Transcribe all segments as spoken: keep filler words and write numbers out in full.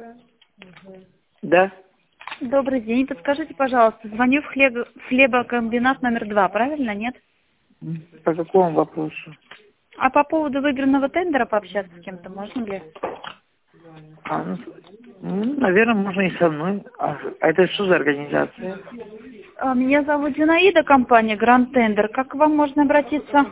Да. Добрый день. Подскажите, пожалуйста, звоню в хлеб... хлебокомбинат номер два, правильно, нет? По какому вопросу? А по поводу выигранного тендера пообщаться с кем-то можно ли? А, ну, ну, наверное, можно и со мной. А, а это что за организация? А, Меня зовут Зинаида, компания Гранд Тендер. Как к вам можно обратиться?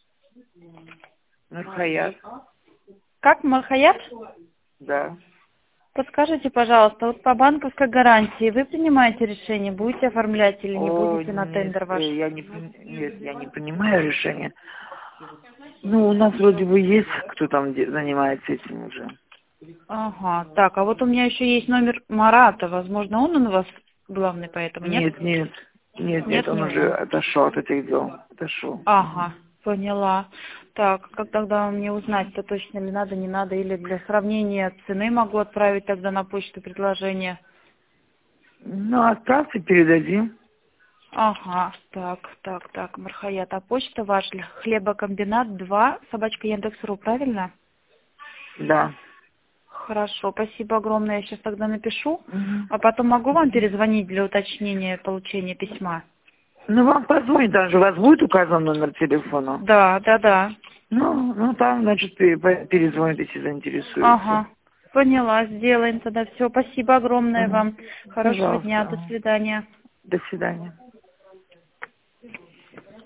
Нурхаят. Как, Мархаят? Да. Подскажите, пожалуйста, вот по банковской гарантии вы принимаете решение, будете оформлять или не О, будете на нет, тендер ваш? э, я не, при- нет, я не принимаю решения. Ну, у нас вроде бы есть, кто там де- занимается этим уже. Ага, так, а вот у меня еще есть номер Марата, возможно, он у вас главный, поэтому нет? Нет, нет, нет, нет, Нет, он не уже он. отошел от этих дел. Отошел. Ага, поняла. Так, как тогда мне узнать-то точно ли надо, не надо, или для сравнения цены могу отправить тогда на почту предложение? Ну, отправьте, передадим. Ага, так, так, так, Мархаят, а почта ваша, хлебокомбинат два, собачка Яндекс.ру, правильно? Да. Хорошо, спасибо огромное, я сейчас тогда напишу, Мгм. а потом могу вам перезвонить для уточнения получения письма? Ну, вам позвонит, там же у вас будет указан номер телефона? Да, да, да. Ну, ну там, значит, пе- пе- перезвонит, если заинтересуется. Ага, поняла, сделаем тогда все. Спасибо огромное Мгм. вам. Хорошего дня, до Пожалуйста. свидания. До свидания.